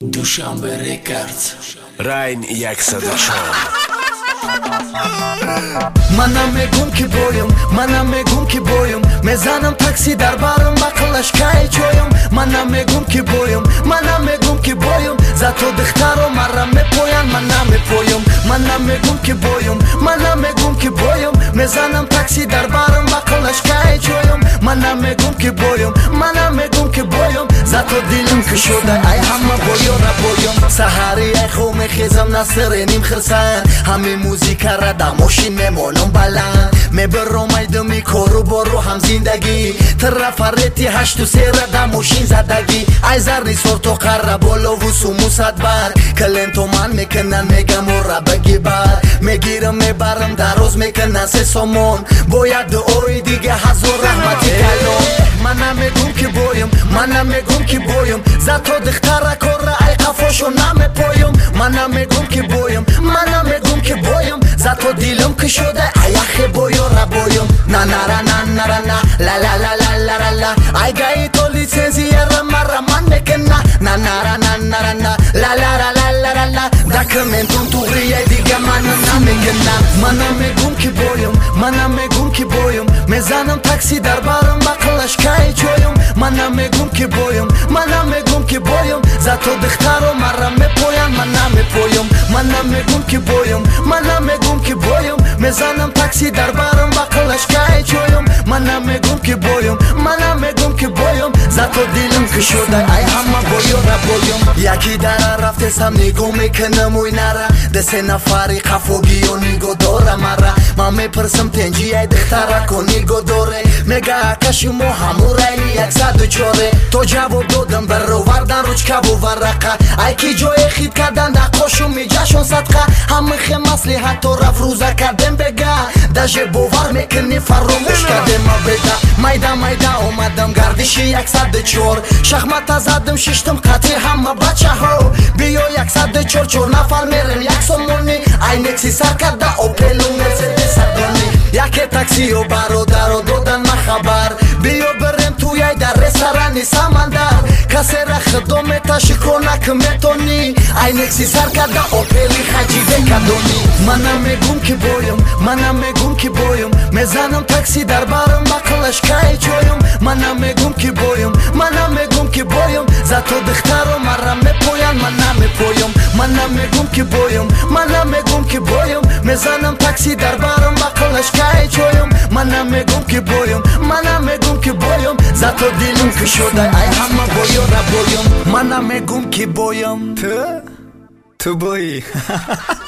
Dushanbe Records Rain jak sadachon Manam megum ki boyum Mezanam taksi darbarım bakılashkay choyum Manam megum ki boyum Zato dikhtaro marram me poyan manam me poyum Manam megum ki boyum Mezanam taksi darbarım bakılashkay choyum Manam megum ki boyum Zato dilim kışoda ay hamma boyora boyum Sahari ay khome khizam nasrenim khirsan Hame muzika ra da moshin memonum balan Me berro maydam koru boru ham zindagi Trafareti hashtu sera da moshin zadagi Ay zarni sorto qarra bolo vusu musadbar Kalento man mekenan megam ora bagibar Megiram mebaram daroz mekenan se somon Boyad oy dige hazor rahmati kalon Manam megum ki boyum Zato dikhtara korra ay qafosho name poyum Manam megum ki boyum Zato dilim kışoda ay akhe boyora boyum Na na ra na la la la la la la la Ay gaito licenziya raman mekena Na na ra na la la la la la la la Dokumentum tuğriye diga manam na mekena Manam megum ki boyum Mezanam taksi darbarım bakılashkay choyum Manam megum ki boyum Zato dikhtaro marram me poyan manam me poyum Manam megum ki boyum Mezanam taksi darbarım bakılashkay choyum Manam megum ki boyum Zato dilim kışoda ay hamma boyora boyum Yaki dara raftesam nigo mekenam oynara Dese nafari qafogiyo nigo dora mara Mame persam tenji ay dikhtara ko nigo dore Mega akashimo hamurayli yaksadu chore To javob dodam barovardan ruchka bu varaqa Ay ki joye khid kardan naqoshum mijashon sadqa Hamma khe maslihato raf ruza kardem bega Daje bovar mekni faromush kardem abeda Mayda omadam gardishi yaksadu chor Shakhmata zadim shishtim qati hamma bachaho Biyo yaksadu chor nafar merim yaksomoni Ay neksi sarkarda opelu mercedes adoni Yake taksiyo barodaro dodan ma khabar Biyo berem tuyay dar restorani samandar Kasera khidometa shikonak metoni Ay neksi sarkarda opeli hajibe kadoni Manam megum ki boyum Mezanam taksi darbarım bakılashkay choyum Manam megum ki boyum Zato dikhtaro marram me poyan manam me poyum Manam megum ki boyum Mezanam taksi darbarım bakılashkay choyum Manam megum ki boyum Zato dilim kışoda ay hamma boyora boyum Manam megum ki boyum Tu boy